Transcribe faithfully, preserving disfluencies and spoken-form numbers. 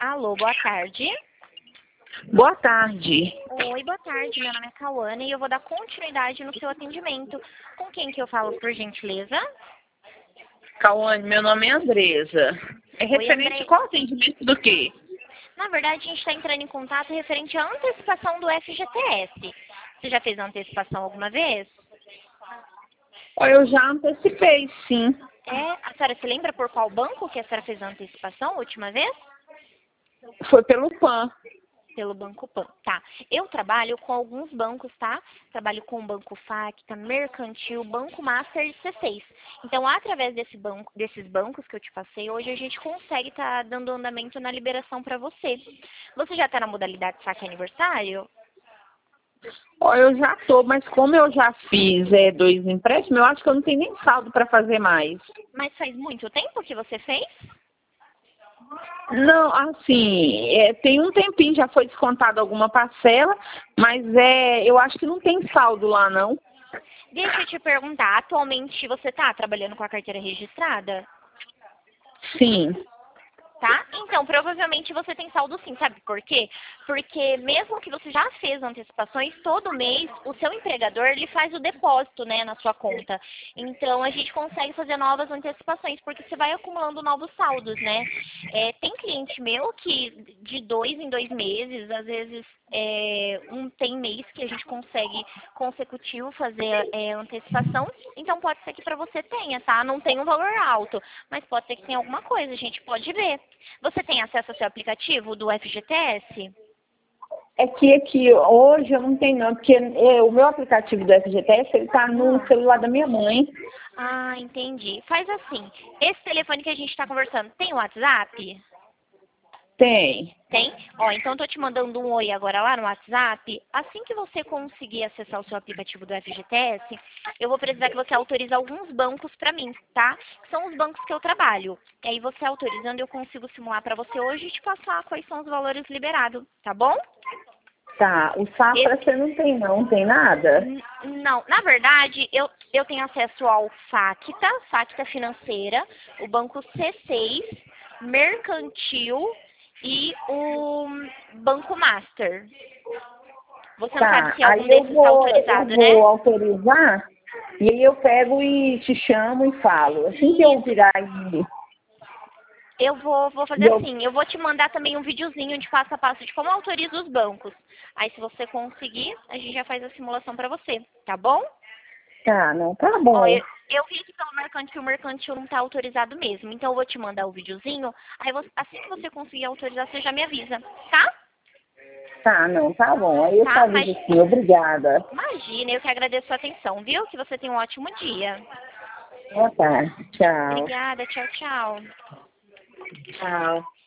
Alô, boa tarde. Boa tarde. Oi, boa tarde. Meu nome é Cauana e eu vou dar continuidade no seu atendimento. Com quem que eu falo, por gentileza? Cauane, meu nome é Andresa. É Oi, referente André. qual atendimento do quê? Na verdade, a gente está entrando em contato referente à antecipação do F G T S. Você já fez a antecipação alguma vez? Ó, eu já antecipei, sim. É, a senhora se lembra por qual banco que a senhora fez a antecipação a última vez? Foi pelo P A N. Pelo Banco Pan, tá. Eu trabalho com alguns bancos, tá? Trabalho com o Banco Facta, Mercantil, Banco Master e C seis. Então, através desse banco, desses bancos que eu te passei, hoje a gente consegue estar dando andamento na liberação para você. Você já está na modalidade saque aniversário? Ó, eu já tô, mas como eu já fiz é, dois empréstimos, eu acho que eu não tenho nem saldo para fazer mais. Mas faz muito tempo que você fez? Não, assim, é, tem um tempinho, já foi descontado alguma parcela, mas é, eu acho que não tem saldo lá, não. Deixa eu te perguntar, atualmente você está trabalhando com a carteira registrada? Sim. Tá? Então, provavelmente você tem saldo sim, sabe por quê? Porque mesmo que você já fez antecipações, todo mês o seu empregador ele faz o depósito, né, na sua conta. Então, a gente consegue fazer novas antecipações, porque você vai acumulando novos saldos, né? É, tem cliente meu que de dois em dois meses, às vezes é, um tem mês que a gente consegue consecutivo fazer é, antecipação. Então, pode ser que para você tenha, tá? Não tem um valor alto, mas pode ser que tenha alguma coisa, a gente pode ver. Você tem acesso ao seu aplicativo do F G T S? É que aqui hoje eu não tenho não, porque é, o meu aplicativo do F G T S ele tá no Ah. celular da minha mãe. Ah, entendi. Faz assim, esse telefone que a gente está conversando, tem o WhatsApp? Tem. Tem? Ó, então eu tô te mandando um oi agora lá no WhatsApp. Assim que você conseguir acessar o seu aplicativo do F G T S, eu vou precisar que você autorize alguns bancos para mim, tá? Que são os bancos que eu trabalho. E aí você autorizando, eu consigo simular para você hoje e te passar quais são os valores liberados, tá bom? Tá. O Safra Esse, você não tem não, não tem nada? n- não, na verdade, eu, eu tenho acesso ao Facta, Facta Financeira, o Banco C seis, Mercantil e o Banco Master. Você não sabe Tá. se algum Aí eu desses está vou, eu autorizado, né? vou autorizar e aí eu pego e te chamo e falo. Assim que eu Isso. virar aí, Eu vou, vou fazer e eu, assim, eu vou te mandar também um videozinho de passo a passo de como autoriza os bancos. Aí se você conseguir, a gente já faz a simulação para você, tá bom? tá, não, tá Ó, bom. eu, eu vi que pelo mercantil, o mercantil não está autorizado mesmo. Então eu vou te mandar o videozinho. Aí você- assim que você conseguir autorizar, você já me avisa, tá? Tá, não, tá bom. Aí eu te Tá? Mas aviso sim, obrigada. imagina, eu que agradeço a atenção, viu? Que você tenha um ótimo dia. Boa tarde. Tchau. Obrigada, tchau, tchau. Tchau.